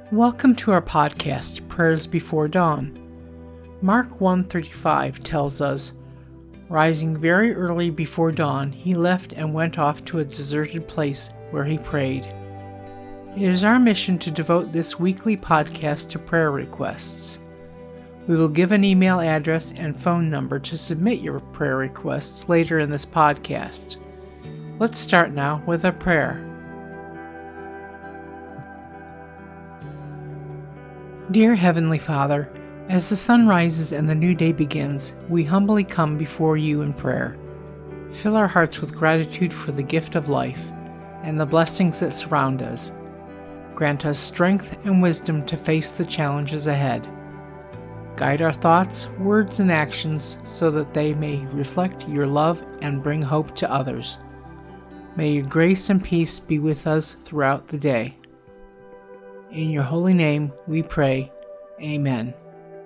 Welcome to our podcast, Prayers Before Dawn. Mark 1:35 tells us, "Rising very early before dawn, he left and went off to a deserted place where he prayed." It is our mission to devote this weekly podcast to prayer requests. We will give an email address and phone number to submit your prayer requests later in this podcast. Let's start now with a prayer. Dear Heavenly Father, as the sun rises and the new day begins, we humbly come before you in prayer. Fill our hearts with gratitude for the gift of life and the blessings that surround us. Grant us strength and wisdom to face the challenges ahead. Guide our thoughts, words, and actions so that they may reflect your love and bring hope to others. May your grace and peace be with us throughout the day. In your holy name we pray. Amen.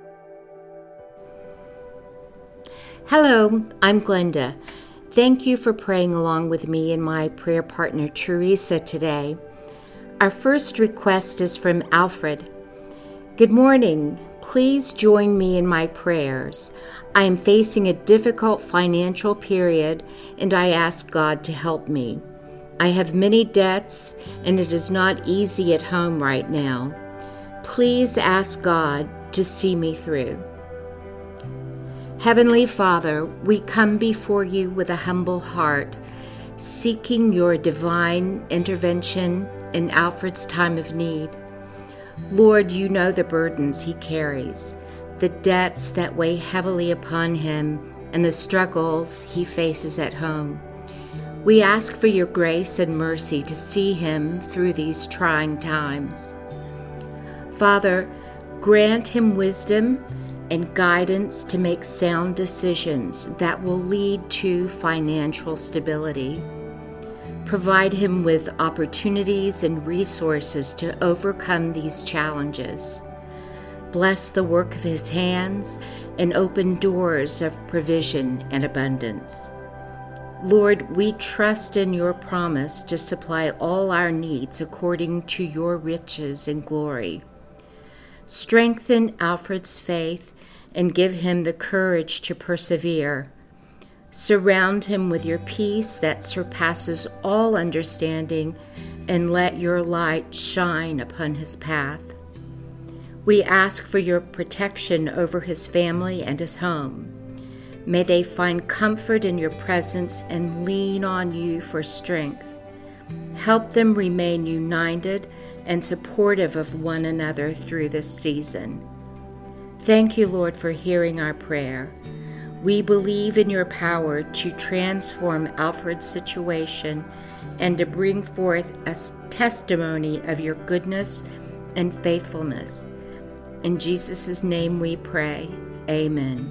Hello, I'm Glenda. Thank you for praying along with me and my prayer partner Teresa today. Our first request is from Alfred. Good morning. Please join me in my prayers. I am facing a difficult financial period and I ask God to help me. I have many debts and it is not easy at home right now. Please ask God to see me through. Heavenly Father, we come before you with a humble heart, seeking your divine intervention in Alfred's time of need. Lord, you know the burdens he carries, the debts that weigh heavily upon him, and the struggles he faces at home. We ask for your grace and mercy to see him through these trying times. Father, grant him wisdom and guidance to make sound decisions that will lead to financial stability. Provide him with opportunities and resources to overcome these challenges. Bless the work of his hands and open doors of provision and abundance. Lord, we trust in your promise to supply all our needs according to your riches and glory. Strengthen Alfred's faith and give him the courage to persevere. Surround him with your peace that surpasses all understanding, and let your light shine upon his path. We ask for your protection over his family and his home. May they find comfort in your presence and lean on you for strength. Help them remain united and supportive of one another through this season. Thank you, Lord, for hearing our prayer. We believe in your power to transform Alfred's situation and to bring forth a testimony of your goodness and faithfulness. In Jesus' name we pray. Amen.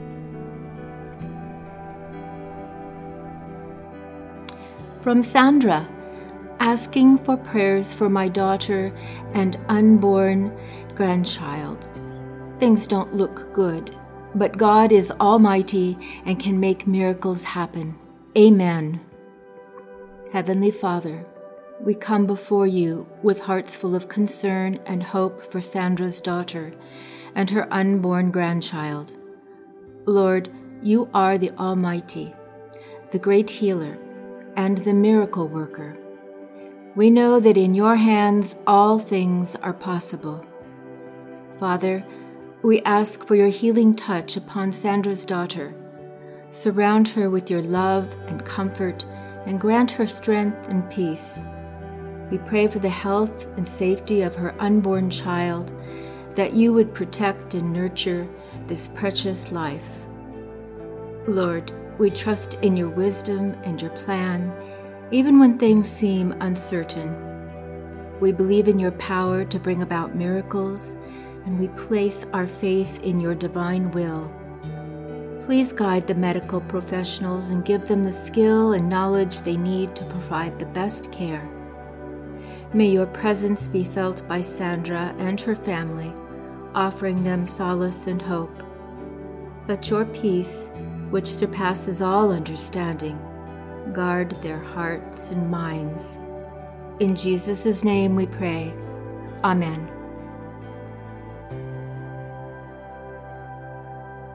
From Sandra, asking for prayers for my daughter and unborn grandchild. Things don't look good, but God is almighty and can make miracles happen. Amen. Heavenly Father, we come before you with hearts full of concern and hope for Sandra's daughter and her unborn grandchild. Lord, you are the Almighty, the great healer, and the miracle worker. We know that in your hands all things are possible. Father, we ask for your healing touch upon Sandra's daughter. Surround her with your love and comfort and grant her strength and peace. We pray for the health and safety of her unborn child, that you would protect and nurture this precious life. Lord, we trust in your wisdom and your plan, even when things seem uncertain. We believe in your power to bring about miracles, and we place our faith in your divine will. Please guide the medical professionals and give them the skill and knowledge they need to provide the best care. May your presence be felt by Sandra and her family, offering them solace and hope. Let your peace, which surpasses all understanding, guard their hearts and minds. In Jesus' name we pray. Amen.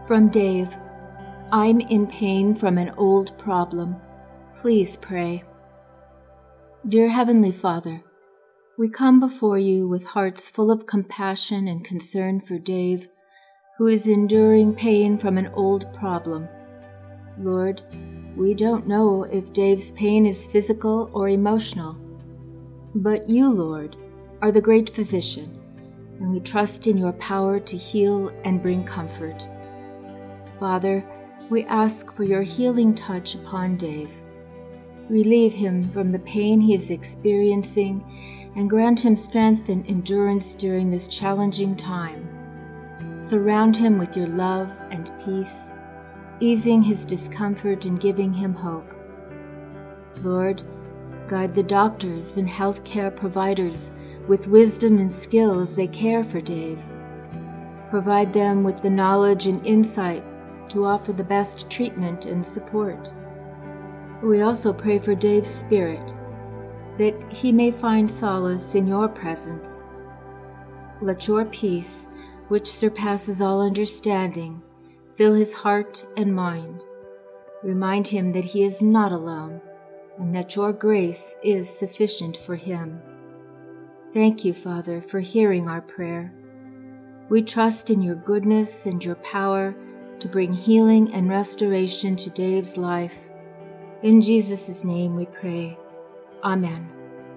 From Dave, I'm in pain from an old problem. Please pray. Dear Heavenly Father, we come before you with hearts full of compassion and concern for Dave, who is enduring pain from an old problem. Lord, we don't know if Dave's pain is physical or emotional, but you, Lord, are the great physician, and we trust in your power to heal and bring comfort. Father, we ask for your healing touch upon Dave. Relieve him from the pain he is experiencing and grant him strength and endurance during this challenging time. Surround him with your love and peace, easing his discomfort and giving him hope. Lord, guide the doctors and healthcare providers with wisdom and skill as they care for Dave. Provide them with the knowledge and insight to offer the best treatment and support. We also pray for Dave's spirit, that he may find solace in your presence. Let your peace, which surpasses all understanding, fill his heart and mind. Remind him that he is not alone, and that your grace is sufficient for him. Thank you, Father, for hearing our prayer. We trust in your goodness and your power to bring healing and restoration to Dave's life. In Jesus' name we pray. Amen.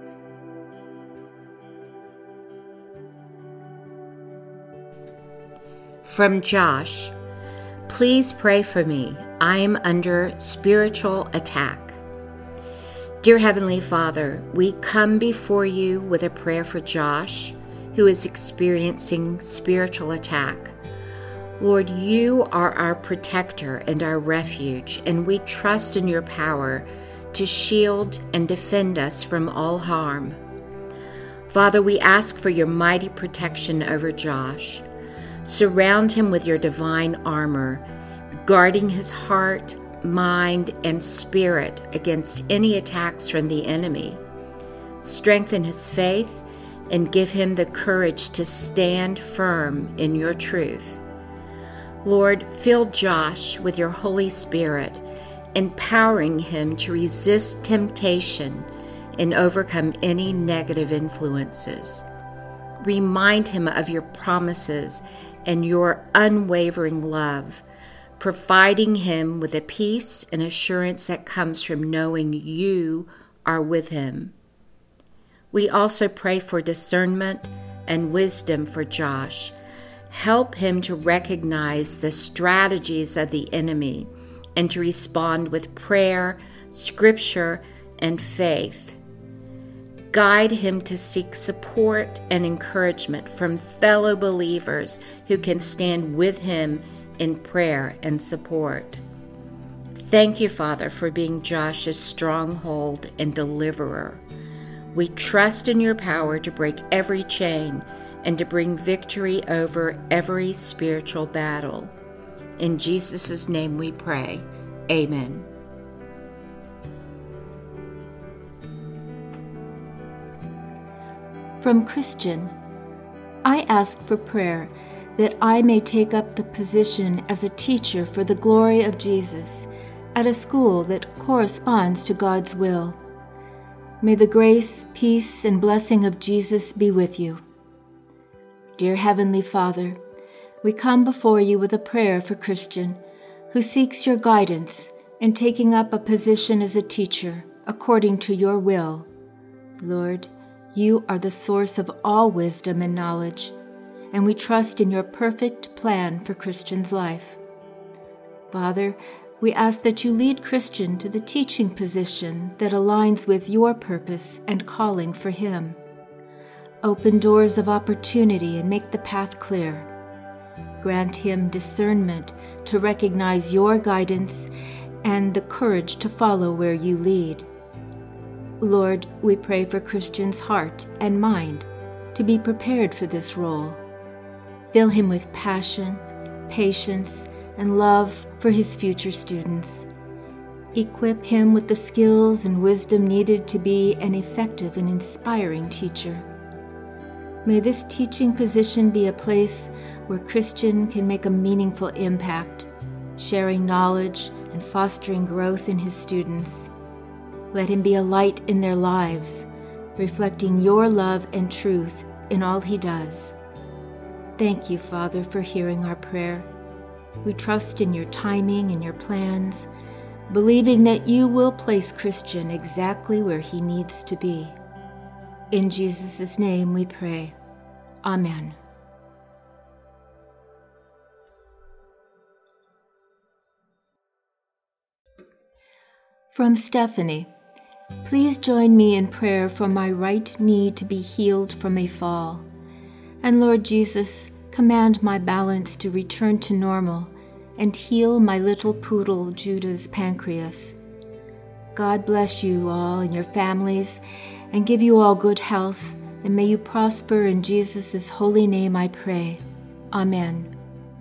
From Josh, please pray for me. I am under spiritual attack. Dear Heavenly Father, we come before you with a prayer for Josh, who is experiencing spiritual attack. Lord, you are our protector and our refuge, and we trust in your power to shield and defend us from all harm. Father, we ask for your mighty protection over Josh. Surround him with your divine armor, guarding his heart, mind, and spirit against any attacks from the enemy. Strengthen his faith and give him the courage to stand firm in your truth. Lord, fill Josh with your Holy Spirit, empowering him to resist temptation and overcome any negative influences. Remind him of your promises and your unwavering love, providing him with a peace and assurance that comes from knowing you are with him. We also pray for discernment and wisdom for Josh. Help him to recognize the strategies of the enemy and to respond with prayer, scripture, and faith. Guide him to seek support and encouragement from fellow believers who can stand with him in prayer and support. Thank you, Father, for being Josh's stronghold and deliverer. We trust in your power to break every chain and to bring victory over every spiritual battle. In Jesus' name we pray. Amen. From Christian, I ask for prayer that I may take up the position as a teacher for the glory of Jesus at a school that corresponds to God's will. May the grace, peace, and blessing of Jesus be with you. Dear Heavenly Father, we come before you with a prayer for Christian, who seeks your guidance in taking up a position as a teacher according to your will. Lord, you are the source of all wisdom and knowledge, and we trust in your perfect plan for Christian's life. Father, we ask that you lead Christian to the teaching position that aligns with your purpose and calling for him. Open doors of opportunity and make the path clear. Grant him discernment to recognize your guidance and the courage to follow where you lead. Lord, we pray for Christian's heart and mind to be prepared for this role. Fill him with passion, patience, and love for his future students. Equip him with the skills and wisdom needed to be an effective and inspiring teacher. May this teaching position be a place where Christian can make a meaningful impact, sharing knowledge and fostering growth in his students. Let him be a light in their lives, reflecting your love and truth in all he does. Thank you, Father, for hearing our prayer. We trust in your timing and your plans, believing that you will place Christian exactly where he needs to be. In Jesus' name we pray. Amen. From Stephanie, please join me in prayer for my right knee to be healed from a fall. And Lord Jesus, command my balance to return to normal and heal my little poodle Judah's pancreas. God bless you all and your families and give you all good health, and may you prosper in Jesus' holy name I pray. Amen.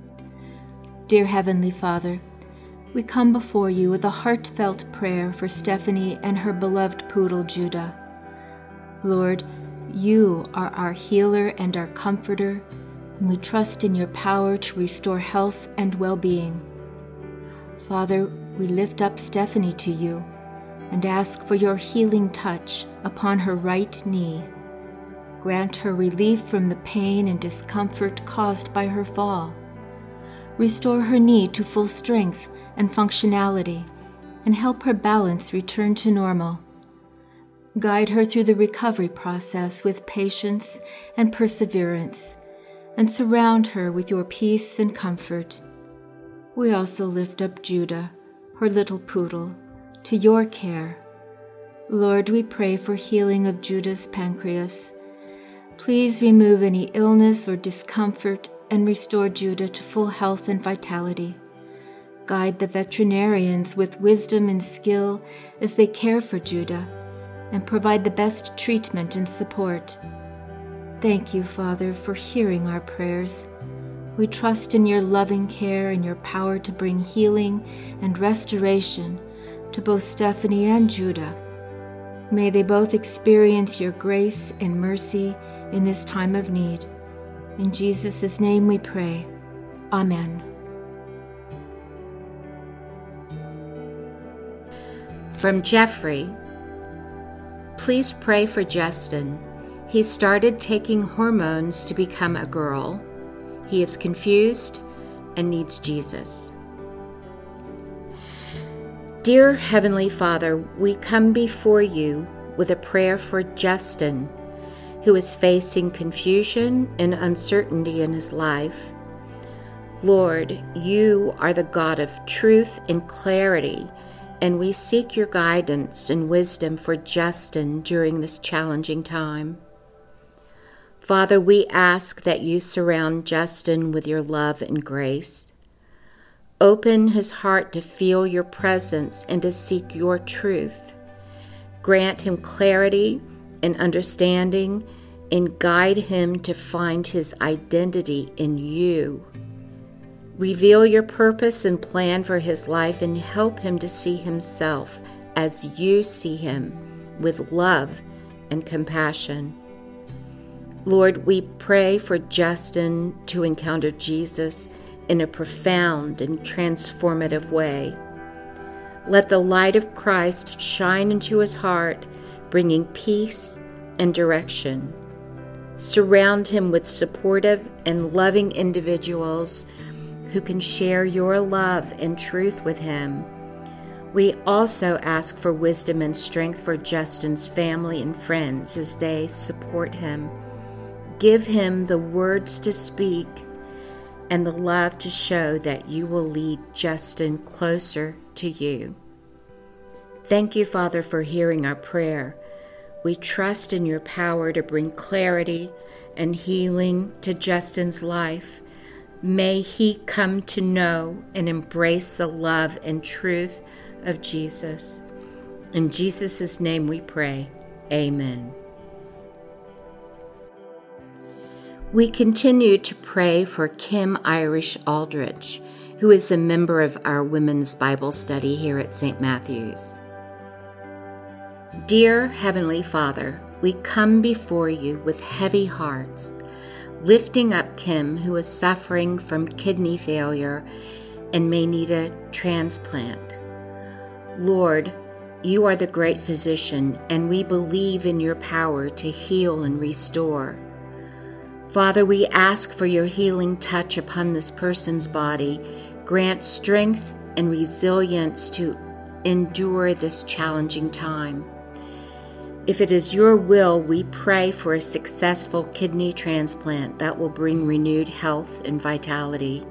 Dear Heavenly Father, we come before you with a heartfelt prayer for Stephanie and her beloved poodle Judah. Lord, you are our healer and our comforter, and we trust in your power to restore health and well-being. Father, we lift up Stephanie to you and ask for your healing touch upon her right knee. Grant her relief from the pain and discomfort caused by her fall. Restore her knee to full strength and functionality, and help her balance return to normal. Guide her through the recovery process with patience and perseverance, and surround her with your peace and comfort. We also lift up Judah, her little poodle, to your care. Lord, we pray for healing of Judah's pancreas. Please remove any illness or discomfort and restore Judah to full health and vitality. Guide the veterinarians with wisdom and skill as they care for Judah, and provide the best treatment and support. Thank you, Father, for hearing our prayers. We trust in your loving care and your power to bring healing and restoration to both Stephanie and Judah. May they both experience your grace and mercy in this time of need. In Jesus' name we pray. Amen. From Jeffrey, please pray for Justin. He started taking hormones to become a girl. He is confused and needs Jesus. Dear Heavenly Father, we come before you with a prayer for Justin, who is facing confusion and uncertainty in his life. Lord, you are the God of truth and clarity, and we seek your guidance and wisdom for Justin during this challenging time. Father, we ask that you surround Justin with your love and grace. Open his heart to feel your presence and to seek your truth. Grant him clarity and understanding, and guide him to find his identity in you. Reveal your purpose and plan for his life, and help him to see himself as you see him, with love and compassion. Lord, we pray for Justin to encounter Jesus in a profound and transformative way. Let the light of Christ shine into his heart, bringing peace and direction. Surround him with supportive and loving individuals who can share your love and truth with him. We also ask for wisdom and strength for Justin's family and friends as they support him. Give him the words to speak and the love to show that you will lead Justin closer to you. Thank you, Father, for hearing our prayer. We trust in your power to bring clarity and healing to Justin's life. May he come to know and embrace the love and truth of Jesus. In Jesus' name we pray. Amen. We continue to pray for Kim Irish Aldrich, who is a member of our Women's Bible Study here at St. Matthew's. Dear Heavenly Father, we come before you with heavy hearts, lifting up Kim, who is suffering from kidney failure and may need a transplant. Lord, you are the great physician, and we believe in your power to heal and restore. Father, we ask for your healing touch upon this person's body. Grant strength and resilience to endure this challenging time. If it is your will, we pray for a successful kidney transplant that will bring renewed health and vitality.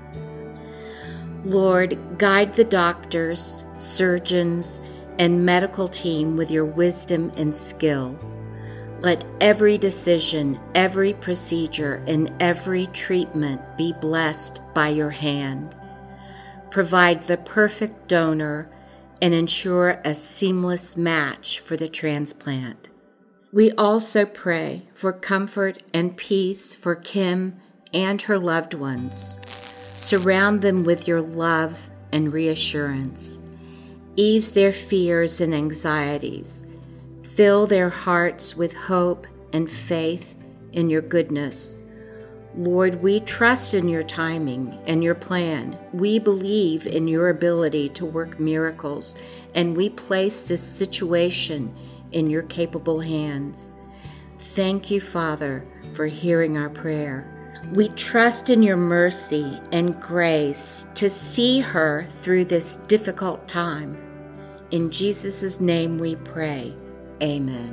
Lord, guide the doctors, surgeons, and medical team with your wisdom and skill. Let every decision, every procedure, and every treatment be blessed by your hand. Provide the perfect donor and ensure a seamless match for the transplant. We also pray for comfort and peace for Kim and her loved ones. Surround them with your love and reassurance. Ease their fears and anxieties. Fill their hearts with hope and faith in your goodness. Lord, we trust in your timing and your plan. We believe in your ability to work miracles, and we place this situation in your capable hands. Thank you, Father, for hearing our prayer. We trust in your mercy and grace to see her through this difficult time. In Jesus' name we pray. Amen.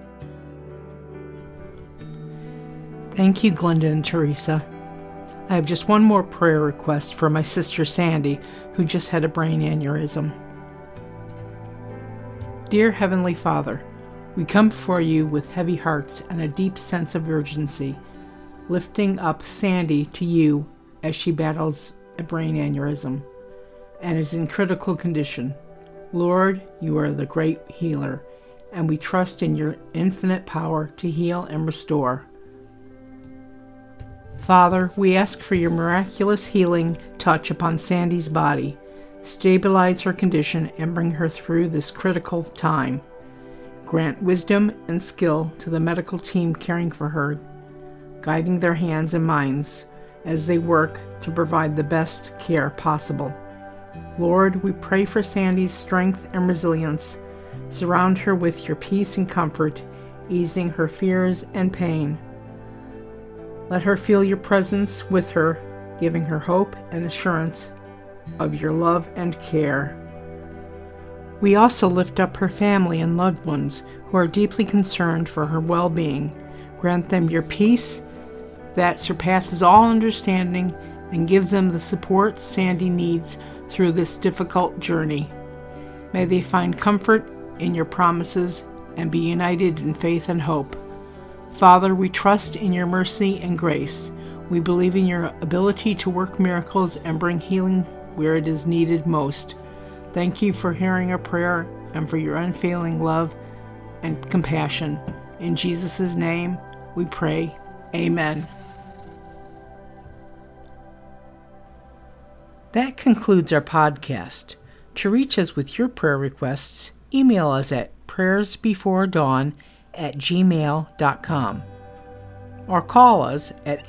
Thank you, Glenda and Teresa. I have just one more prayer request for my sister Sandy, who just had a brain aneurysm. Dear Heavenly Father, we come before you with heavy hearts and a deep sense of urgency, lifting up Sandy to you as she battles a brain aneurysm and is in critical condition. Lord, you are the great healer, and we trust in your infinite power to heal and restore. Father, we ask for your miraculous healing touch upon Sandy's body, stabilize her condition, and bring her through this critical time. Grant wisdom and skill to the medical team caring for her, guiding their hands and minds as they work to provide the best care possible. Lord, we pray for Sandy's strength and resilience. Surround her with your peace and comfort, easing her fears and pain. Let her feel your presence with her, giving her hope and assurance of your love and care. We also lift up her family and loved ones who are deeply concerned for her well-being. Grant them your peace that surpasses all understanding and give them the support Sandy needs through this difficult journey. May they find comfort in your promises and be united in faith and hope. Father, we trust in your mercy and grace. We believe in your ability to work miracles and bring healing where it is needed most. Thank you for hearing our prayer and for your unfailing love and compassion. In Jesus' name we pray. Amen. That concludes our podcast. To reach us with your prayer requests, email us at prayersbeforedawn@gmail.com or call us at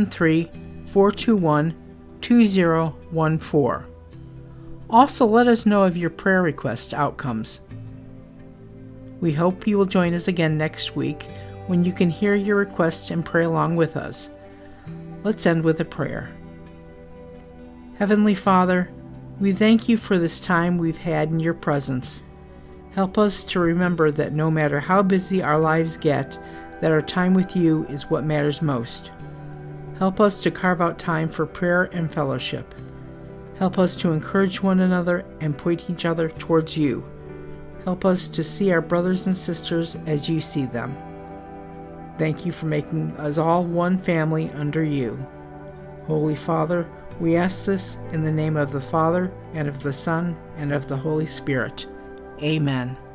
813-421-2014. Also, let us know of your prayer request outcomes. We hope you will join us again next week when you can hear your requests and pray along with us. Let's end with a prayer. Heavenly Father, we thank you for this time we've had in your presence. Help us to remember that no matter how busy our lives get, that our time with you is what matters most. Help us to carve out time for prayer and fellowship. Help us to encourage one another and point each other towards you. Help us to see our brothers and sisters as you see them. Thank you for making us all one family under you. Holy Father, we ask this in the name of the Father, and of the Son, and of the Holy Spirit. Amen.